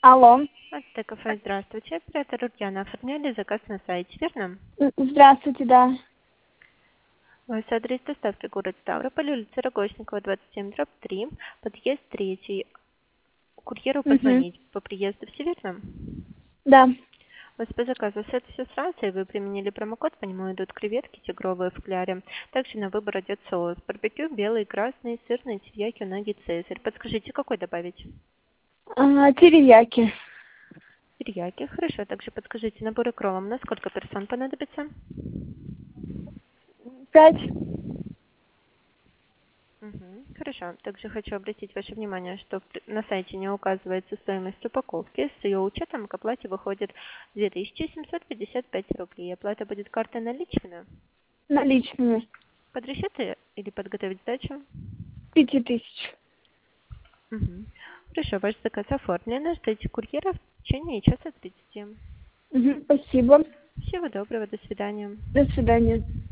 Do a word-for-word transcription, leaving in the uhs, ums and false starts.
Алло. Это кафе, здравствуйте. Оператор Ульяна. Оформляли заказ на сайте, верно? М, Здравствуйте, да. Мой адрес доставки город Ставрополь, улица Рогожникова, двадцать семь, дробь три, подъезд третий. Курьеру Угу. позвонить по приезду, все верно? Да. У вас по заказу сет все с рацией, вы применили промокод, по нему идут креветки тигровые в кляре. Также на выбор идет соус. Барбекю, белый, красный, сырный, терияки, унаги, цезарь. Подскажите, какой добавить? А, терияки. Терияки, хорошо. Также подскажите, наборы к роллам на сколько персон понадобится? Пять. Мгм. Хорошо. Также хочу обратить ваше внимание, что в пр- на сайте не указывается стоимость упаковки. С ее учетом к оплате выходит две тысячи семьсот пятьдесят пять рублей. Оплата будет картой наличными. Наличными. Под расчеты или подготовить сдачу? Пяти тысяч. Мгм. Хорошо. Ваш заказ оформлен. Ждите курьера в течение часа тридцати. Угу. Спасибо. Всего доброго. До свидания. До свидания.